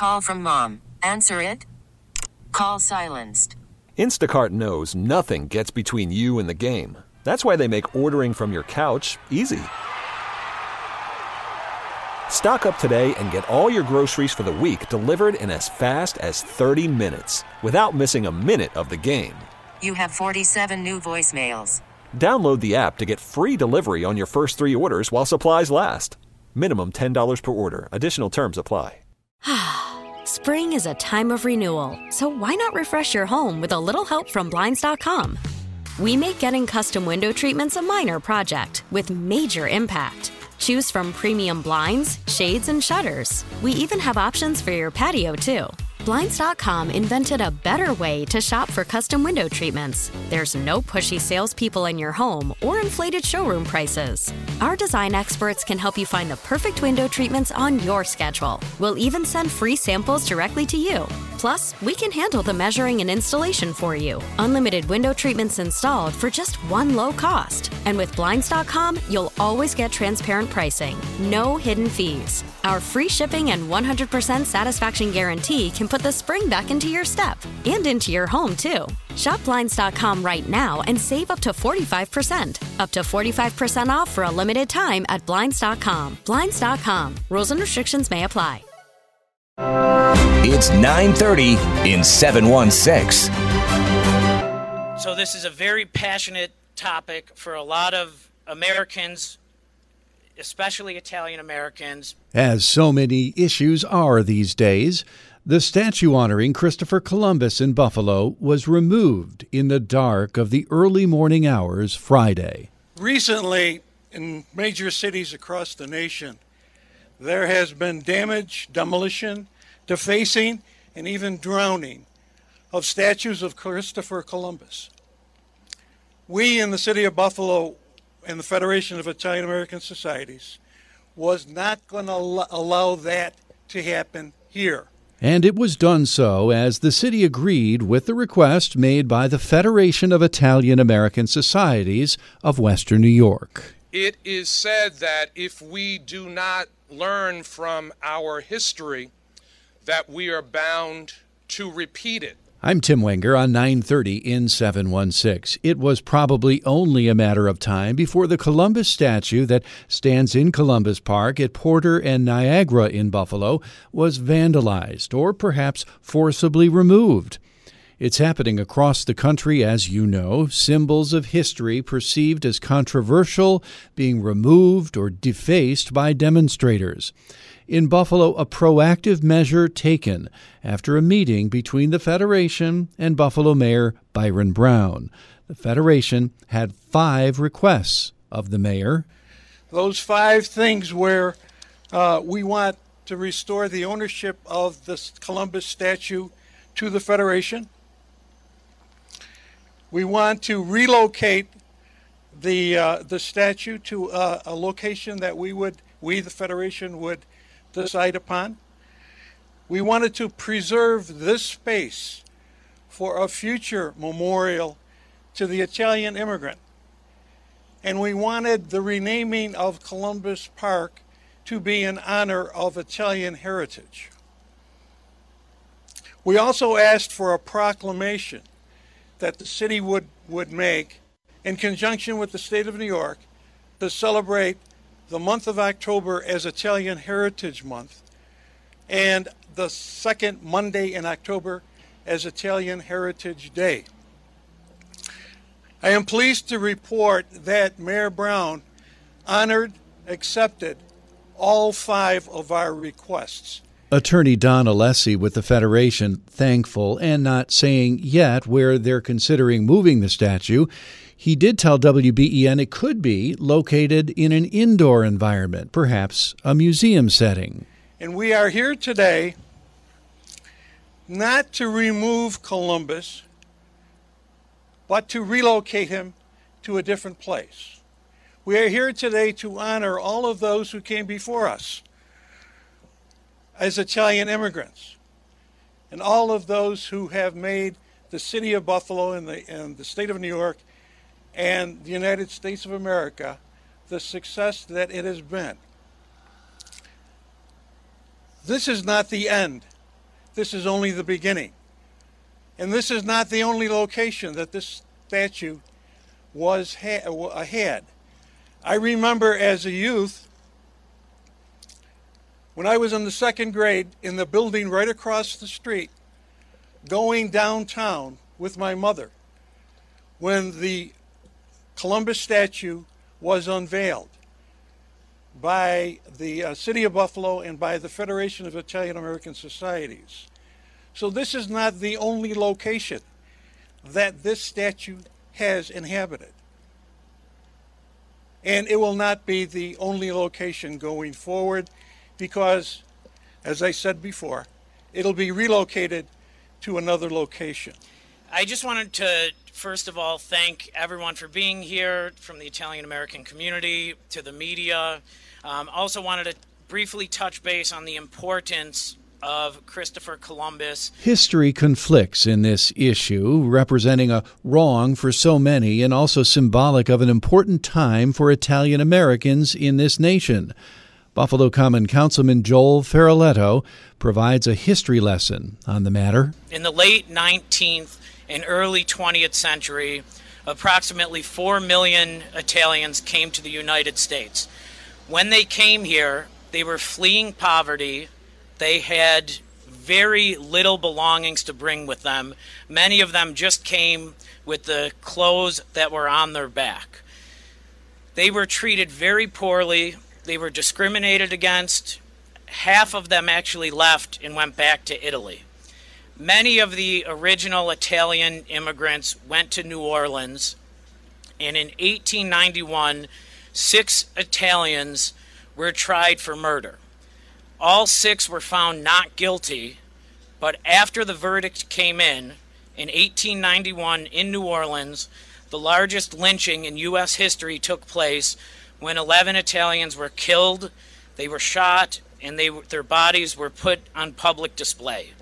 Call from mom. Answer it. Call silenced. Instacart knows nothing gets between you and the game. That's why they make ordering from your couch easy. Stock up today and get all your groceries for the week delivered in as fast as 30 minutes without missing a minute of the game. You have 47 new voicemails. Download the app to get free delivery on your first 3 orders while supplies last. Minimum $10 per order. Additional terms apply. Spring is a time of renewal, so why not refresh your home with a little help from Blinds.com? We make getting custom window treatments a minor project with major impact. Choose from premium blinds, shades, and shutters. We even have options for your patio, too. Blinds.com invented a better way to shop for custom window treatments. There's no pushy salespeople in your home or inflated showroom prices. Our design experts can help you find the perfect window treatments on your schedule. We'll even send free samples directly to you. Plus, we can handle the measuring and installation for you. Unlimited window treatments installed for just one low cost. And with Blinds.com, you'll always get transparent pricing. No hidden fees. Our free shipping and 100% satisfaction guarantee can put the spring back into your step and into your home, too. Shop Blinds.com right now and save up to 45%. Up to 45% off for a limited time at Blinds.com. Blinds.com. Rules and restrictions may apply. It's 9:30 in 716. So this is a very passionate topic for a lot of Americans, especially Italian Americans. As so many issues are these days, the statue honoring Christopher Columbus in Buffalo was removed in the dark of the early morning hours Friday. Recently, in major cities across the nation, there has been damage, demolition, defacing, and even drowning of statues of Christopher Columbus. We in the city of Buffalo and the Federation of Italian American Societies was not going to allow that to happen here. And it was done so as the city agreed with the request made by the Federation of Italian American Societies of Western New York. It is said that if we do not learn from our history, that we are bound to repeat it. I'm Tim Wenger on 930 in 716. It was probably only a matter of time before the Columbus statue that stands in Columbus Park at Porter and Niagara in Buffalo was vandalized or perhaps forcibly removed. It's happening across the country, as you know, symbols of history perceived as controversial being removed or defaced by demonstrators. In Buffalo, a proactive measure taken after a meeting between the Federation and Buffalo Mayor Byron Brown. The Federation had 5 requests of the mayor. Those 5 things where we want to restore the ownership of the Columbus statue to the Federation. We want to relocate the statue to a location that we, the Federation, would decide upon. We wanted to preserve this space for a future memorial to the Italian immigrant. And we wanted the renaming of Columbus Park to be in honor of Italian heritage. We also asked for a proclamation that the city would make in conjunction with the state of New York to celebrate the month of October as Italian Heritage Month and the second Monday in October as Italian Heritage Day. I am pleased to report that Mayor Brown honored, accepted all 5 of our requests. Attorney Don Alessi with the Federation, thankful and not saying yet where they're considering moving the statue. He did tell WBEN it could be located in an indoor environment, perhaps a museum setting. And we are here today not to remove Columbus, but to relocate him to a different place. We are here today to honor all of those who came before us as Italian immigrants, and all of those who have made the city of Buffalo and the state of New York and the United States of America the success that it has been. This is not the end this is only the beginning. And this is not the only location that this statue had. I remember as a youth, when I was in the second grade, in the building right across the street, going downtown with my mother, when the Columbus statue was unveiled by the City of Buffalo and by the Federation of Italian American Societies. So this is not the only location that this statue has inhabited. And it will not be the only location going forward because, as I said before, it'll be relocated to another location. I just wanted to, first of all, thank everyone for being here, from the Italian American community to the media. Also wanted to briefly touch base on the importance of Christopher Columbus. History conflicts in this issue, representing a wrong for so many and also symbolic of an important time for Italian Americans in this nation. Buffalo Common Councilman Joel Ferraletto provides a history lesson on the matter. In the late 19th and early 20th century, approximately 4 million Italians came to the United States. When they came here, they were fleeing poverty. They had very little belongings to bring with them. Many of them just came with the clothes that were on their back. They were treated very poorly. They were discriminated against. Half of them actually left and went back to Italy. Many of the original Italian immigrants went to New Orleans, and in 1891, 6 Italians were tried for murder. All 6 were found not guilty, but after the verdict came in 1891 in New Orleans, the largest lynching in U.S. history took place when 11 Italians were killed, they were shot, and their bodies were put on public display.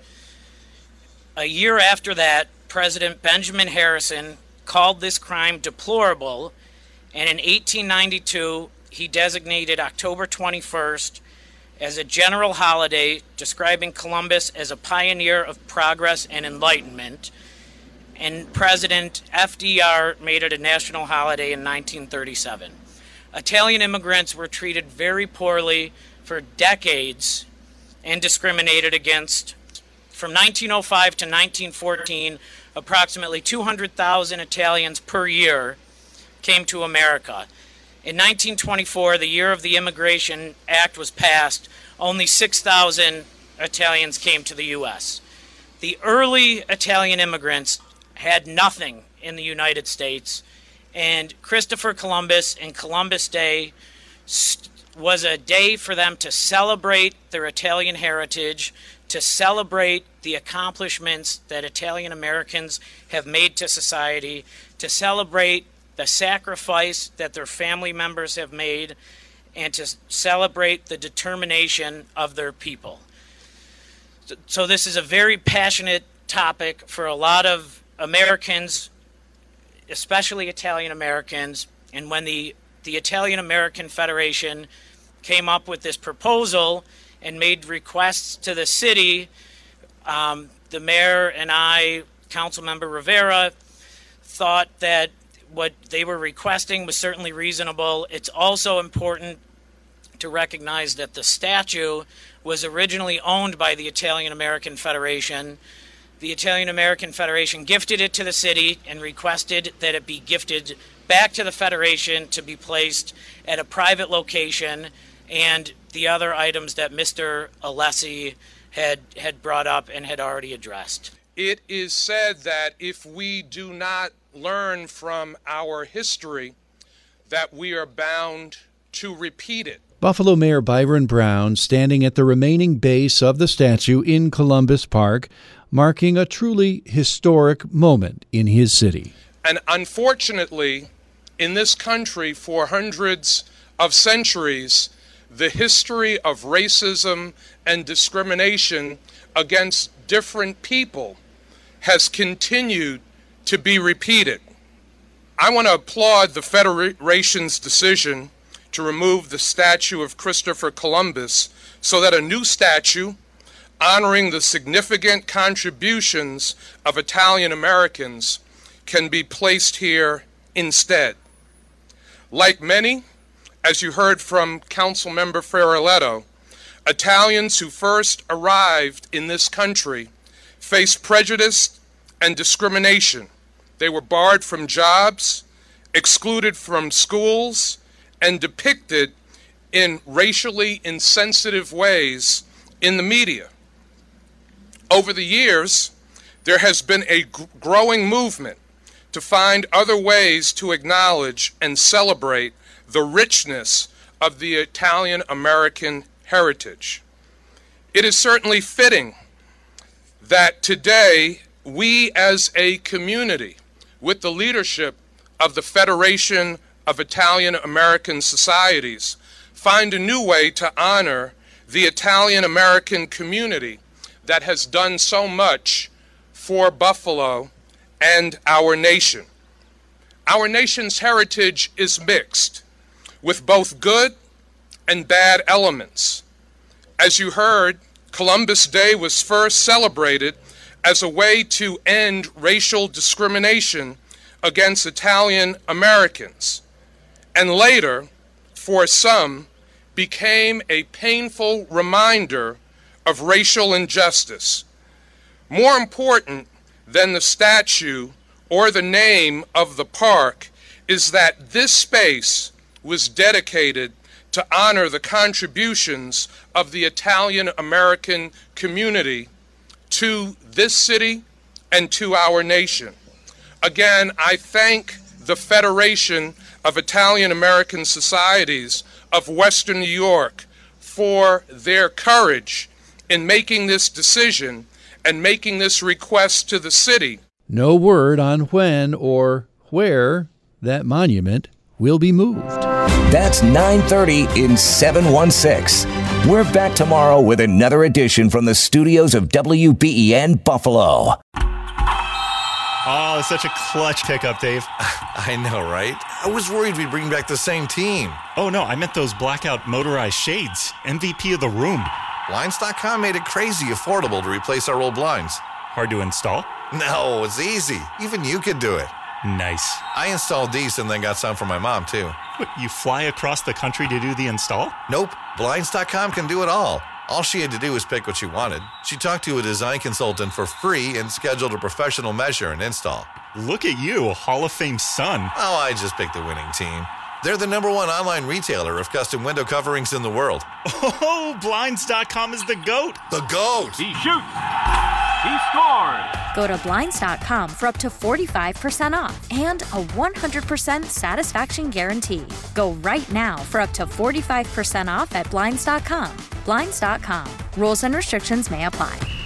A year after that, President Benjamin Harrison called this crime deplorable, and in 1892, he designated October 21st as a general holiday, describing Columbus as a pioneer of progress and enlightenment, and President FDR made it a national holiday in 1937. Italian immigrants were treated very poorly for decades and discriminated against. From 1905 to 1914, approximately 200,000 Italians per year came to America. In 1924, the year of the Immigration Act was passed, only 6,000 Italians came to the U.S. The early Italian immigrants had nothing in the United States, and Christopher Columbus and Columbus Day was a day for them to celebrate their Italian heritage, to celebrate the accomplishments that Italian Americans have made to society, to celebrate the sacrifice that their family members have made, and to celebrate the determination of their people. So this is a very passionate topic for a lot of Americans, especially Italian Americans. And when the Italian American Federation came up with this proposal and made requests to the city, the mayor and I, Councilmember Rivera, thought that what they were requesting was certainly reasonable. It's also important to recognize that the statue was originally owned by the Italian American Federation. The Italian American Federation gifted it to the city and requested that it be gifted back to the Federation to be placed at a private location, and the other items that Mr. Alessi had brought up and had already addressed. It is said that if we do not learn from our history, that we are bound to repeat it. Buffalo Mayor Byron Brown standing at the remaining base of the statue in Columbus Park, marking a truly historic moment in his city. And unfortunately, in this country for hundreds of centuries, the history of racism and discrimination against different people has continued to be repeated. I want to applaud the Federation's decision to remove the statue of Christopher Columbus so that a new statue honoring the significant contributions of Italian Americans can be placed here instead. Like many, as you heard from Councilmember Ferraletto, Italians who first arrived in this country faced prejudice and discrimination. They were barred from jobs, excluded from schools, and depicted in racially insensitive ways in the media. Over the years, there has been a growing movement to find other ways to acknowledge and celebrate the richness of the Italian American heritage. It is certainly fitting that today we as a community, with the leadership of the Federation of Italian American Societies, find a new way to honor the Italian American community that has done so much for Buffalo and our nation. Our nation's heritage is mixed, with both good and bad elements. As you heard, Columbus Day was first celebrated as a way to end racial discrimination against Italian Americans, and later, for some, became a painful reminder of racial injustice. More important than the statue or the name of the park is that this space was dedicated to honor the contributions of the Italian American community to this city and to our nation. Again, I thank the Federation of Italian American Societies of Western New York for their courage in making this decision and making this request to the city. No word on when or where that monument will be moved. That's 9:30 in 716. We're back tomorrow with another edition from the studios of WBEN Buffalo. Oh, it's such a clutch pickup, Dave. I know, right? I was worried we'd bring back the same team. Oh, no, I meant those blackout motorized shades. MVP of the room. Blinds.com made it crazy affordable to replace our old blinds. Hard to install? No, it's easy. Even you could do it. Nice. I installed these and then got some for my mom, too. What, you fly across the country to do the install? Nope. Blinds.com can do it all. All she had to do was pick what she wanted. She talked to a design consultant for free and scheduled a professional measure and install. Look at you, Hall of Fame son. Oh, I just picked the winning team. They're the #1 online retailer of custom window coverings in the world. Oh, Blinds.com is the GOAT. The GOAT! He shoots. He scored. Go to Blinds.com for up to 45% off and a 100% satisfaction guarantee. Go right now for up to 45% off at Blinds.com. Blinds.com. Rules and restrictions may apply.